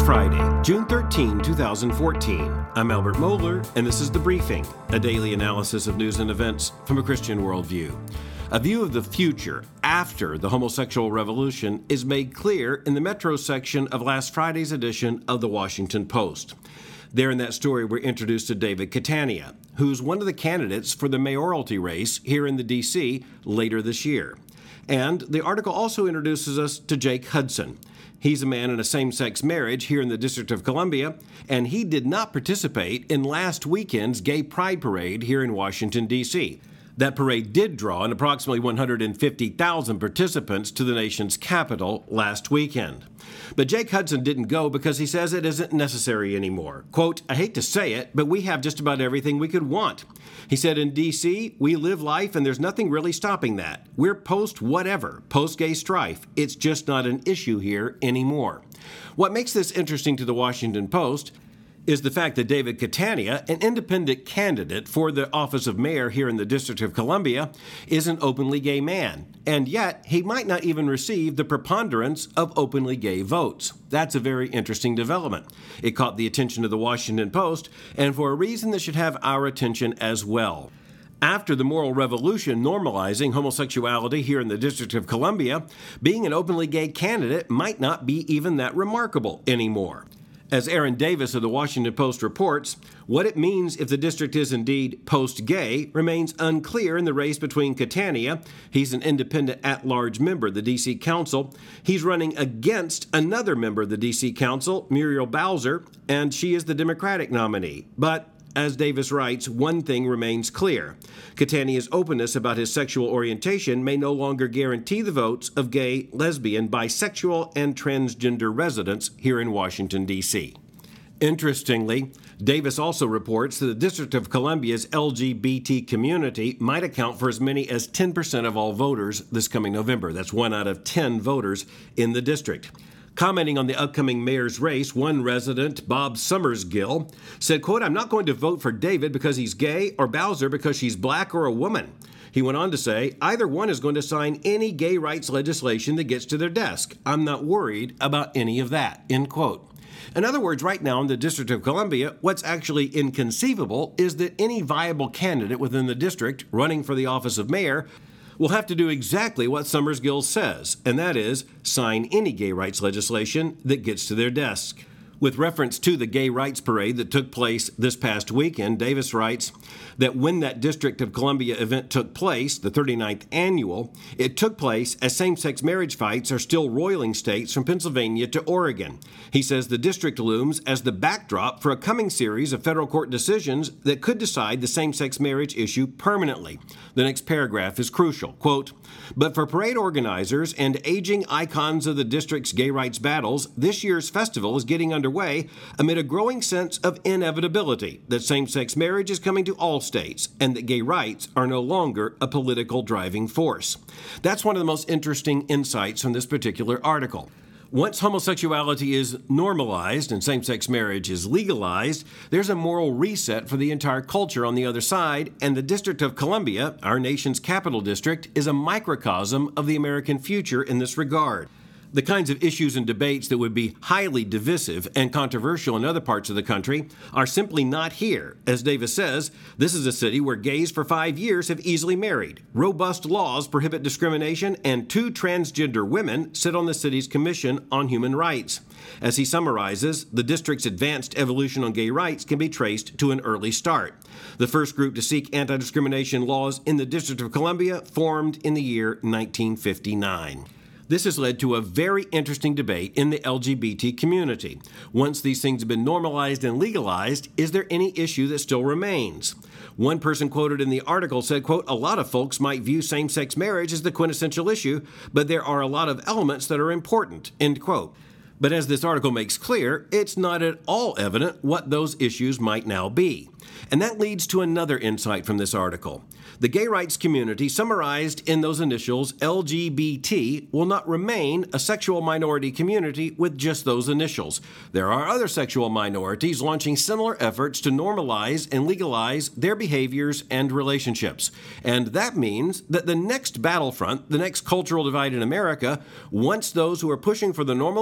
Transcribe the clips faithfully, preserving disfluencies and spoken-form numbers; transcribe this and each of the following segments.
It's Friday, June thirteenth, twenty fourteen. I'm Albert Mohler, and this is The Briefing, a daily analysis of news and events from a Christian worldview. A view of the future after the homosexual revolution is made clear in the Metro section of last Friday's edition of the Washington Post. There in that story, we're introduced to David Catania, who's one of the candidates for the mayoralty race here in the D C later this year. And the article also introduces us to Jake Hudson. He's a man in a same-sex marriage here in the District of Columbia, and he did not participate in last weekend's Gay Pride Parade here in Washington, D C That parade did draw in approximately one hundred fifty thousand participants to the nation's capital last weekend. But Jake Hudson didn't go because he says it isn't necessary anymore. Quote, "I hate to say it, but we have just about everything we could want." He said, "In D C, we live life and there's nothing really stopping that. We're post-whatever, post-gay strife. It's just not an issue here anymore." What makes this interesting to the Washington Post is the fact that David Catania, an independent candidate for the office of mayor here in the District of Columbia, is an openly gay man, and yet he might not even receive the preponderance of openly gay votes. That's a very interesting development. It caught the attention of the Washington Post, and for a reason that should have our attention as well. After the moral revolution normalizing homosexuality here in the District of Columbia, being an openly gay candidate might not be even that remarkable anymore. As Aaron Davis of the Washington Post reports, what it means if the district is indeed post-gay remains unclear in the race between Catania. He's an independent at-large member of the D C Council. He's running against another member of the D C Council, Muriel Bowser, and she is the Democratic nominee. But as Davis writes, one thing remains clear. Catania's openness about his sexual orientation may no longer guarantee the votes of gay, lesbian, bisexual, and transgender residents here in Washington, D C Interestingly, Davis also reports that the District of Columbia's L G B T community might account for as many as ten percent of all voters this coming November. That's one out of ten voters in the district. Commenting on the upcoming mayor's race, one resident, Bob Summersgill, said, quote, "I'm not going to vote for David because he's gay or Bowser because she's black or a woman." He went on to say, "Either one is going to sign any gay rights legislation that gets to their desk. I'm not worried about any of that," end quote. In other words, right now in the District of Columbia, what's actually inconceivable is that any viable candidate within the district running for the office of mayor will have to do exactly what Summersgill says, and that is sign any gay rights legislation that gets to their desk. With reference to the gay rights parade that took place this past weekend, Davis writes that when that District of Columbia event took place, the thirty-ninth annual, it took place as same-sex marriage fights are still roiling states from Pennsylvania to Oregon. He says the district looms as the backdrop for a coming series of federal court decisions that could decide the same-sex marriage issue permanently. The next paragraph is crucial. Quote, "But for parade organizers and aging icons of the district's gay rights battles, this year's festival is getting underway amid a growing sense of inevitability that same-sex marriage is coming to all states and that gay rights are no longer a political driving force." That's one of the most interesting insights from this particular article. Once homosexuality is normalized and same-sex marriage is legalized, there's a moral reset for the entire culture on the other side, and the District of Columbia, our nation's capital district, is a microcosm of the American future in this regard. The kinds of issues and debates that would be highly divisive and controversial in other parts of the country are simply not here. As Davis says, this is a city where gays for five years have easily married. Robust laws prohibit discrimination, and two transgender women sit on the city's Commission on Human Rights. As he summarizes, the district's advanced evolution on gay rights can be traced to an early start. The first group to seek anti-discrimination laws in the District of Columbia formed in the year nineteen fifty-nine. This has led to a very interesting debate in the L G B T community. Once these things have been normalized and legalized, is there any issue that still remains? One person quoted in the article said, quote, "A lot of folks might view same-sex marriage as the quintessential issue, but there are a lot of elements that are important," end quote. But as this article makes clear, it's not at all evident what those issues might now be. And that leads to another insight from this article. The gay rights community, summarized in those initials L G B T, will not remain a sexual minority community with just those initials. There are other sexual minorities launching similar efforts to normalize and legalize their behaviors and relationships. And that means that the next battlefront, the next cultural divide in America, once those who are pushing for the normalization of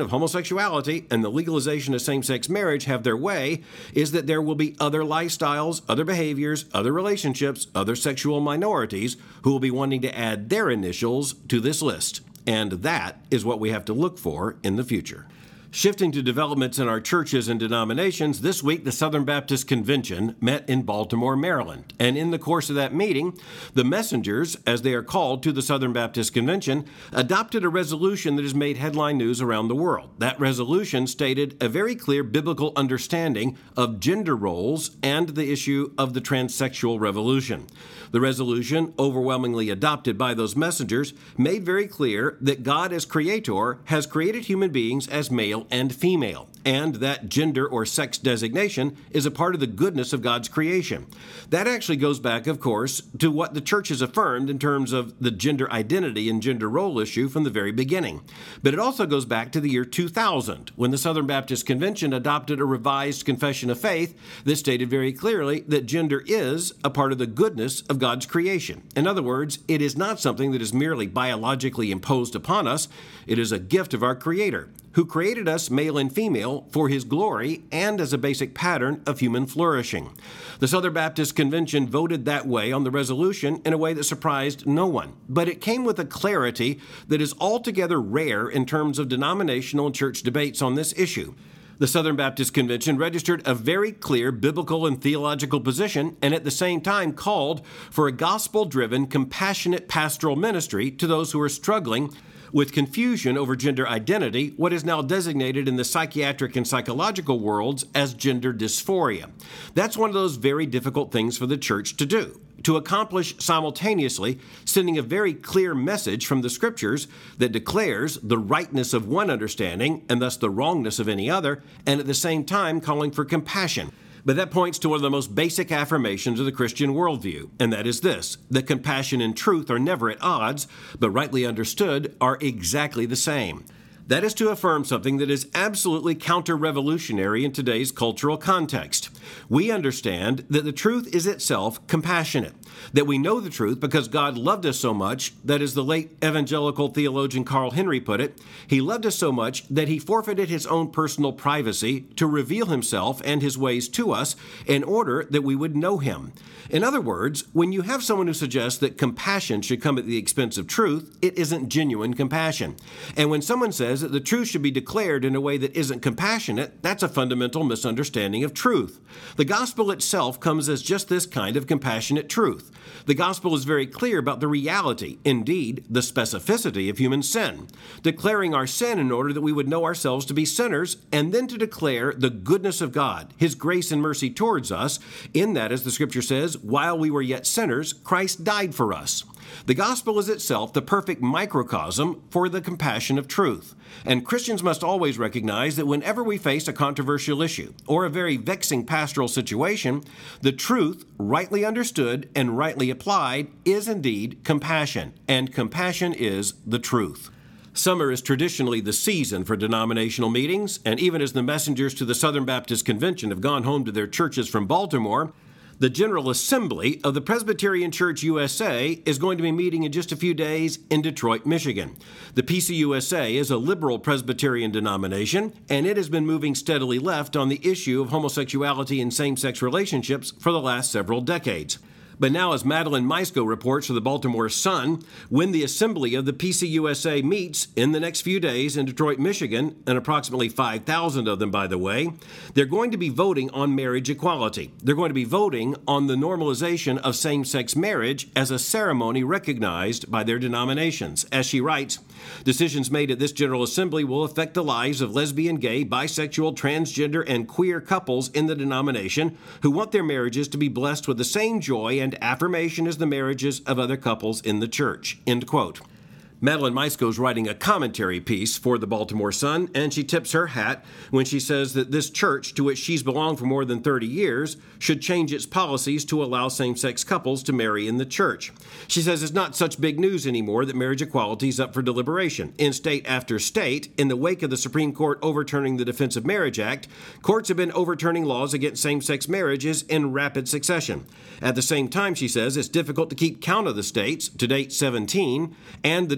of homosexuality and the legalization of same-sex marriage have their way is that there will be other lifestyles, other behaviors, other relationships, other sexual minorities who will be wanting to add their initials to this list. And that is what we have to look for in the future. Shifting to developments in our churches and denominations, this week the Southern Baptist Convention met in Baltimore, Maryland. And in the course of that meeting, the messengers, as they are called to the Southern Baptist Convention, adopted a resolution that has made headline news around the world. That resolution stated a very clear biblical understanding of gender roles and the issue of the transsexual revolution. The resolution, overwhelmingly adopted by those messengers, made very clear that God as creator has created human beings as male and female, and that gender or sex designation is a part of the goodness of God's creation. That actually goes back, of course, to what the church has affirmed in terms of the gender identity and gender role issue from the very beginning. But it also goes back to the year two thousand, when the Southern Baptist Convention adopted a revised confession of faith that stated very clearly that gender is a part of the goodness of God's creation. In other words, it is not something that is merely biologically imposed upon us. It is a gift of our Creator, who created us male and female for His glory and as a basic pattern of human flourishing. The Southern Baptist Convention voted that way on the resolution in a way that surprised no one, but it came with a clarity that is altogether rare in terms of denominational and church debates on this issue. The Southern Baptist Convention registered a very clear biblical and theological position and at the same time called for a gospel-driven, compassionate pastoral ministry to those who are struggling with confusion over gender identity, what is now designated in the psychiatric and psychological worlds as gender dysphoria. That's one of those very difficult things for the church to do, to accomplish simultaneously sending a very clear message from the Scriptures that declares the rightness of one understanding and thus the wrongness of any other, and at the same time calling for compassion. But that points to one of the most basic affirmations of the Christian worldview, and that is this, that compassion and truth are never at odds, but rightly understood are exactly the same. That is to affirm something that is absolutely counter-revolutionary in today's cultural context. We understand that the truth is itself compassionate, that we know the truth because God loved us so much that, as the late evangelical theologian Carl Henry put it, He loved us so much that He forfeited His own personal privacy to reveal Himself and His ways to us in order that we would know Him. In other words, when you have someone who suggests that compassion should come at the expense of truth, it isn't genuine compassion. And when someone says that the truth should be declared in a way that isn't compassionate, that's a fundamental misunderstanding of truth. The gospel itself comes as just this kind of compassionate truth. The gospel is very clear about the reality, indeed, the specificity of human sin, declaring our sin in order that we would know ourselves to be sinners, and then to declare the goodness of God, His grace and mercy towards us, in that, as the Scripture says, while we were yet sinners, Christ died for us. The gospel is itself the perfect microcosm for the compassion of truth. And Christians must always recognize that whenever we face a controversial issue or a very vexing pastoral situation, the truth, rightly understood and rightly applied, is indeed compassion. And compassion is the truth. Summer is traditionally the season for denominational meetings, and even as the messengers to the Southern Baptist Convention have gone home to their churches from Baltimore, the General Assembly of the Presbyterian Church U S A is going to be meeting in just a few days in Detroit, Michigan. The P C U S A is a liberal Presbyterian denomination, and it has been moving steadily left on the issue of homosexuality and same-sex relationships for the last several decades. But now, as Madeline Maisko reports for the Baltimore Sun, when the assembly of the P C U S A meets in the next few days in Detroit, Michigan, and approximately five thousand of them, by the way, they're going to be voting on marriage equality. They're going to be voting on the normalization of same-sex marriage as a ceremony recognized by their denominations. As she writes, decisions made at this General Assembly will affect the lives of lesbian, gay, bisexual, transgender, and queer couples in the denomination who want their marriages to be blessed with the same joy and and affirmation as the marriages of other couples in the church. End quote. Madeline Maisko is writing a commentary piece for the Baltimore Sun, and she tips her hat when she says that this church, to which she's belonged for more than thirty years, should change its policies to allow same-sex couples to marry in the church. She says it's not such big news anymore that marriage equality is up for deliberation. In state after state, in the wake of the Supreme Court overturning the Defense of Marriage Act, courts have been overturning laws against same-sex marriages in rapid succession. At the same time, she says, it's difficult to keep count of the states, to date seventeen, and the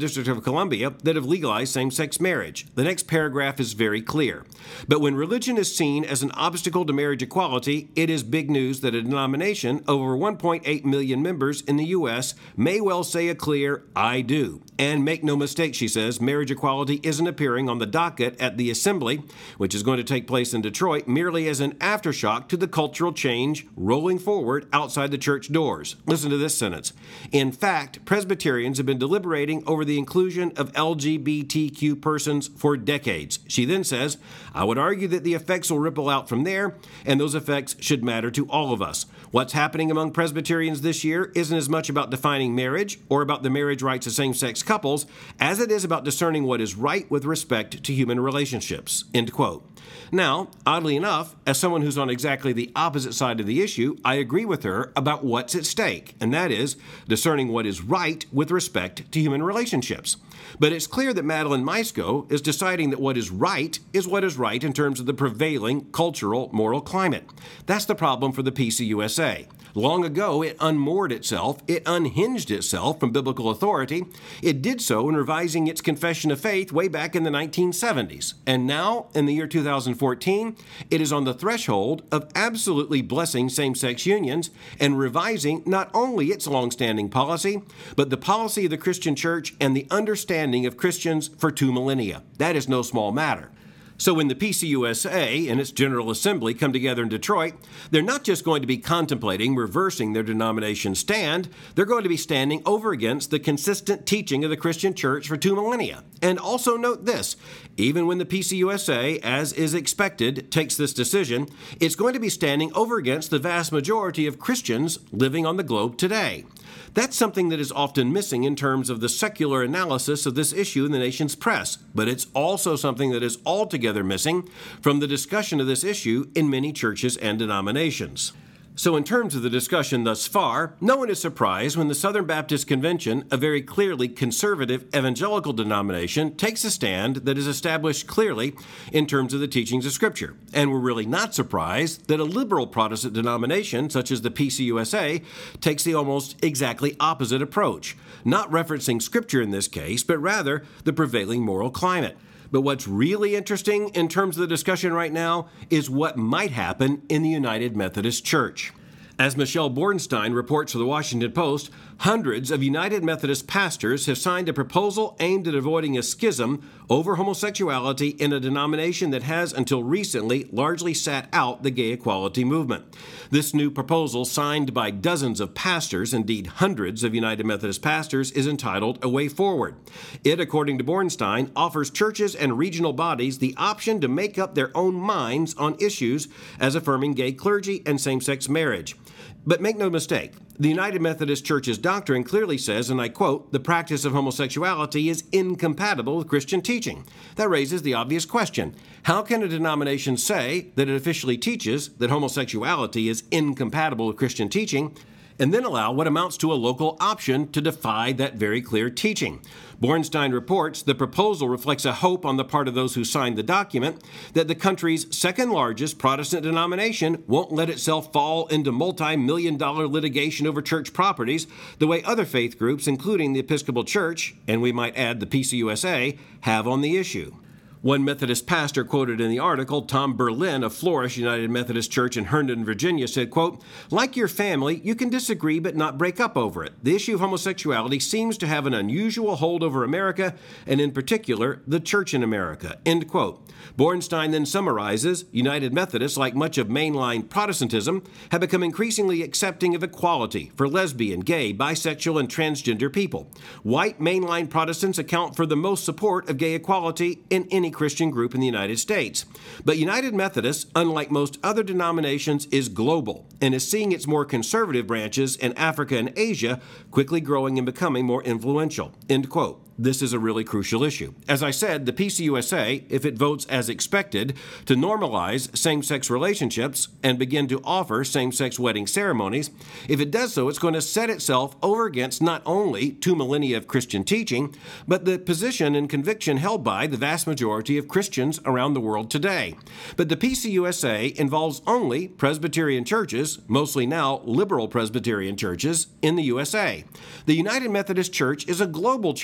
District of Columbia that have legalized same-sex marriage. The next paragraph is very clear. But when religion is seen as an obstacle to marriage equality, it is big news that a denomination of over one point eight million members in the U S may well say a clear, I do. And make no mistake, she says, marriage equality isn't appearing on the docket at the Assembly, which is going to take place in Detroit, merely as an aftershock to the cultural change rolling forward outside the church doors. Listen to this sentence. In fact, Presbyterians have been deliberating over the inclusion of L G B T Q persons for decades. She then says, I would argue that the effects will ripple out from there, and those effects should matter to all of us. What's happening among Presbyterians this year isn't as much about defining marriage or about the marriage rights of same-sex couples as it is about discerning what is right with respect to human relationships. End quote. Now, oddly enough, as someone who's on exactly the opposite side of the issue, I agree with her about what's at stake, and that is discerning what is right with respect to human relationships. But it's clear that Madeline Maisko is deciding that what is right is what is right in terms of the prevailing cultural moral climate. That's the problem for the P C U S A. Long ago, it unmoored itself, it unhinged itself from biblical authority. It did so in revising its confession of faith way back in the nineteen seventies. And now, in the year two thousand fourteen, it is on the threshold of absolutely blessing same-sex unions and revising not only its long-standing policy, but the policy of the Christian church and the understanding of Christians for two millennia. That is no small matter. So when the P C U S A and its General Assembly come together in Detroit, they're not just going to be contemplating reversing their denomination's stand, they're going to be standing over against the consistent teaching of the Christian church for two millennia. And also note this, even when the P C U S A, as is expected, takes this decision, it's going to be standing over against the vast majority of Christians living on the globe today. That's something that is often missing in terms of the secular analysis of this issue in the nation's press, but it's also something that is altogether missing from the discussion of this issue in many churches and denominations. So in terms of the discussion thus far, no one is surprised when the Southern Baptist Convention, a very clearly conservative evangelical denomination, takes a stand that is established clearly in terms of the teachings of Scripture. And we're really not surprised that a liberal Protestant denomination, such as the P C U S A, takes the almost exactly opposite approach, not referencing Scripture in this case, but rather the prevailing moral climate. But what's really interesting in terms of the discussion right now is what might happen in the United Methodist Church. As Michelle Bornstein reports for the Washington Post, hundreds of United Methodist pastors have signed a proposal aimed at avoiding a schism over homosexuality in a denomination that has, until recently, largely sat out the gay equality movement. This new proposal, signed by dozens of pastors, indeed hundreds of United Methodist pastors, is entitled A Way Forward. It, according to Bornstein, offers churches and regional bodies the option to make up their own minds on issues as affirming gay clergy and same-sex marriage. But make no mistake, the United Methodist Church's doctrine clearly says, and I quote, the practice of homosexuality is incompatible with Christian teaching. That raises the obvious question. How can a denomination say that it officially teaches that homosexuality is incompatible with Christian teaching, and then allow what amounts to a local option to defy that very clear teaching? Bornstein reports the proposal reflects a hope on the part of those who signed the document that the country's second largest Protestant denomination won't let itself fall into multi-million dollar litigation over church properties the way other faith groups, including the Episcopal Church, and we might add the P C U S A, have on the issue. One Methodist pastor quoted in the article, Tom Berlin of Flourish United Methodist Church in Herndon, Virginia, said, quote, like your family, you can disagree but not break up over it. The issue of homosexuality seems to have an unusual hold over America, and in particular, the church in America, end quote. Bornstein then summarizes, United Methodists, like much of mainline Protestantism, have become increasingly accepting of equality for lesbian, gay, bisexual, and transgender people. White mainline Protestants account for the most support of gay equality in any Christian group in the United States. But United Methodist, unlike most other denominations, is global and is seeing its more conservative branches in Africa and Asia quickly growing and becoming more influential, end quote. This is a really crucial issue. As I said, the P C U S A, if it votes as expected to normalize same-sex relationships and begin to offer same-sex wedding ceremonies, if it does so, it's going to set itself over against not only two millennia of Christian teaching, but the position and conviction held by the vast majority of Christians around the world today. But the P C U S A involves only Presbyterian churches, mostly now liberal Presbyterian churches, in the U S A. The United Methodist Church is a global church.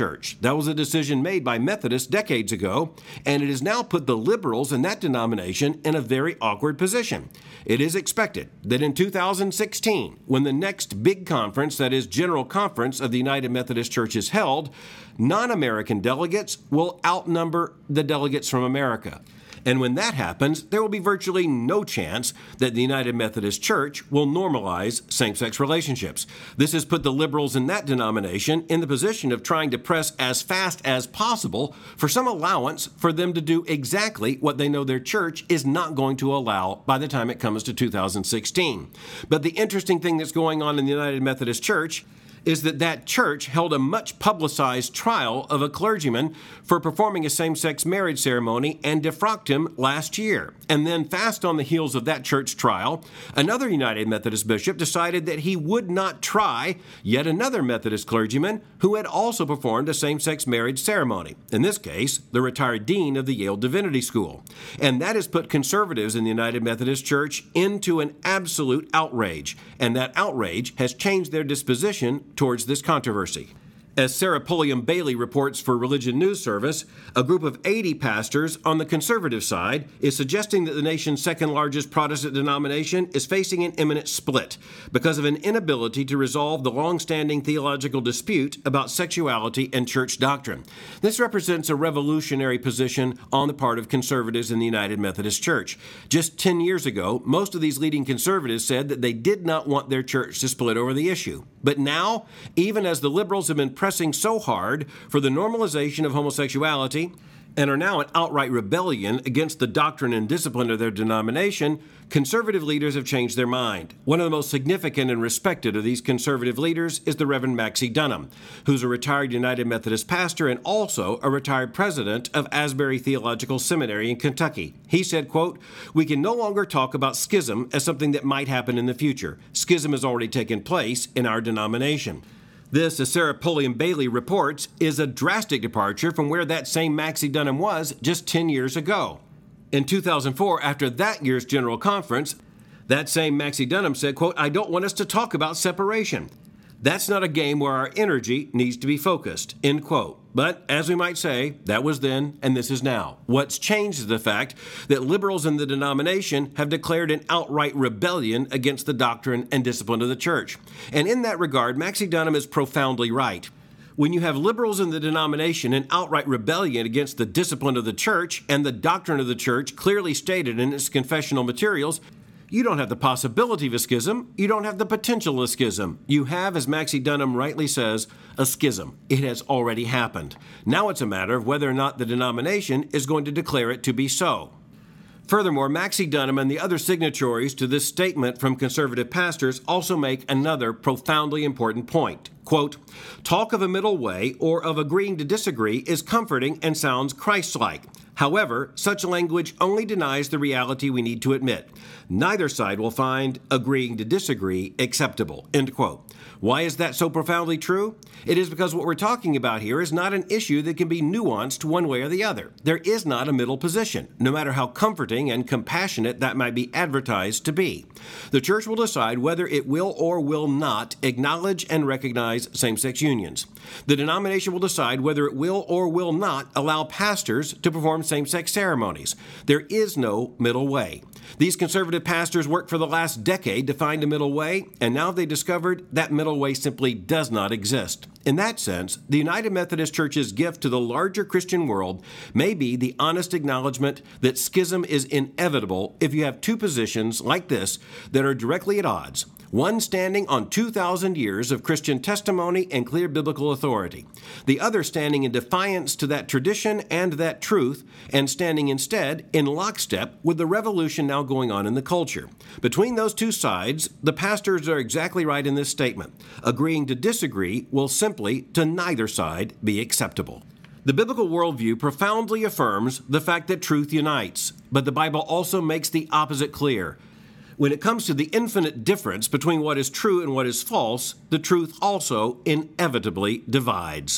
That was a decision made by Methodists decades ago, and it has now put the liberals in that denomination in a very awkward position. It is expected that in two thousand sixteen, when the next big conference, that is General Conference of the United Methodist Church, is held, non-American delegates will outnumber the delegates from America. And when that happens, there will be virtually no chance that the United Methodist Church will normalize same-sex relationships. This has put the liberals in that denomination in the position of trying to press as fast as possible for some allowance for them to do exactly what they know their church is not going to allow by the time it comes to two thousand sixteen. But the interesting thing that's going on in the United Methodist Church is that that church held a much publicized trial of a clergyman for performing a same-sex marriage ceremony and defrocked him last year. And then, fast on the heels of that church trial, another United Methodist bishop decided that he would not try yet another Methodist clergyman who had also performed a same-sex marriage ceremony, in this case, the retired dean of the Yale Divinity School. And that has put conservatives in the United Methodist Church into an absolute outrage, and that outrage has changed their disposition towards this controversy. As Sarah Pulliam Bailey reports for Religion News Service, a group of eighty pastors on the conservative side is suggesting that the nation's second largest Protestant denomination is facing an imminent split because of an inability to resolve the long-standing theological dispute about sexuality and church doctrine. This represents a revolutionary position on the part of conservatives in the United Methodist Church. Just ten years ago, most of these leading conservatives said that they did not want their church to split over the issue. But now, even as the liberals have been pressing so hard for the normalization of homosexuality and are now in outright rebellion against the doctrine and discipline of their denomination, conservative leaders have changed their mind. One of the most significant and respected of these conservative leaders is the Reverend Maxie Dunham, who's a retired United Methodist pastor and also a retired president of Asbury Theological Seminary in Kentucky. He said, quote, "We can no longer talk about schism as something that might happen in the future. Schism has already taken place in our denomination." This, as Sarah Pulliam Bailey reports, is a drastic departure from where that same Maxie Dunham was just ten years ago. In two thousand four, after that year's General Conference, that same Maxie Dunham said, quote, "I don't want us to talk about separation. That's not a game where our energy needs to be focused," end quote. But, as we might say, that was then and this is now. What's changed is the fact that liberals in the denomination have declared an outright rebellion against the doctrine and discipline of the church. And in that regard, Maxie Dunham is profoundly right. When you have liberals in the denomination in outright rebellion against the discipline of the church and the doctrine of the church clearly stated in its confessional materials, you don't have the possibility of a schism. You don't have the potential of a schism. You have, as Maxie Dunham rightly says, a schism. It has already happened. Now it's a matter of whether or not the denomination is going to declare it to be so. Furthermore, Maxie Dunham and the other signatories to this statement from conservative pastors also make another profoundly important point. Quote, "Talk of a middle way or of agreeing to disagree is comforting and sounds Christ-like. However, such language only denies the reality we need to admit. Neither side will find agreeing to disagree acceptable," end quote. Why is that so profoundly true? It is because what we're talking about here is not an issue that can be nuanced one way or the other. There is not a middle position, no matter how comforting and compassionate that might be advertised to be. The church will decide whether it will or will not acknowledge and recognize same-sex unions. The denomination will decide whether it will or will not allow pastors to perform same-sex ceremonies. There is no middle way. These conservative pastors worked for the last decade to find a middle way, and now they discovered that middle way simply does not exist. In that sense, the United Methodist Church's gift to the larger Christian world may be the honest acknowledgement that schism is inevitable if you have two positions like this that are directly at odds. One standing on two thousand years of Christian testimony and clear biblical authority. The other standing in defiance to that tradition and that truth, and standing instead in lockstep with the revolution now going on in the culture. Between those two sides, the pastors are exactly right in this statement. Agreeing to disagree will simply, to neither side, be acceptable. The biblical worldview profoundly affirms the fact that truth unites, but the Bible also makes the opposite clear. When it comes to the infinite difference between what is true and what is false, the truth also inevitably divides.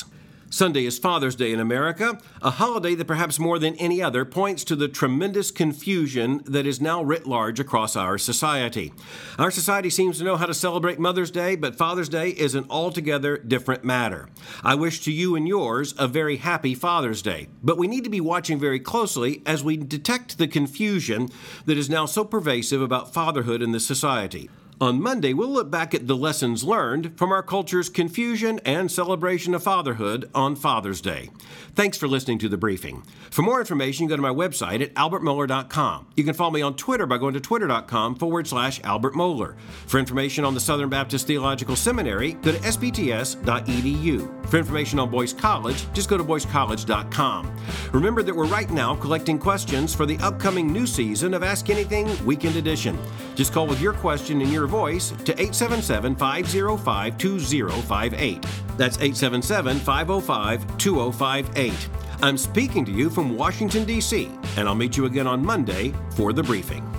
Sunday is Father's Day in America, a holiday that perhaps more than any other points to the tremendous confusion that is now writ large across our society. Our society seems to know how to celebrate Mother's Day, but Father's Day is an altogether different matter. I wish to you and yours a very happy Father's Day, but we need to be watching very closely as we detect the confusion that is now so pervasive about fatherhood in this society. On Monday, we'll look back at the lessons learned from our culture's confusion and celebration of fatherhood on Father's Day. Thanks for listening to The Briefing. For more information, go to my website at albert mohler dot com. You can follow me on Twitter by going to twitter.com forward slash Albert Mohler. For information on the Southern Baptist Theological Seminary, go to s b t s dot e d u. For information on Boyce College, just go to boyce college dot com. Remember that we're right now collecting questions for the upcoming new season of Ask Anything Weekend Edition. Just call with your question in your voice to eight seven seven, five oh five, two oh five eight. That's eight seven seven, five oh five, two oh five eight. I'm speaking to you from Washington, D C, and I'll meet you again on Monday for The Briefing.